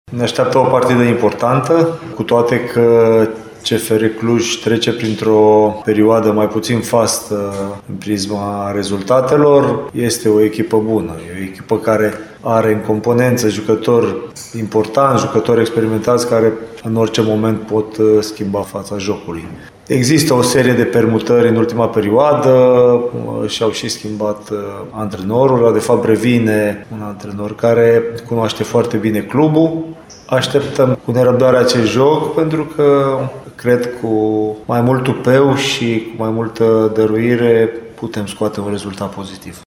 Ne așteaptă o partidă importantă, cu toate că CFR Cluj trece printr-o perioadă mai puțin fastă în prisma rezultatelor. Este o echipă bună, e o echipă care are în componență jucători importanți, jucători experimentați care în orice moment pot schimba fața jocului. Există o serie de permutări în ultima perioadă și-au și schimbat antrenorul. De fapt, revine un antrenor care cunoaște foarte bine clubul. Așteptăm cu nerăbdare acest joc pentru că cred cu mai mult tupeu și cu mai multă dăruire putem scoate un rezultat pozitiv.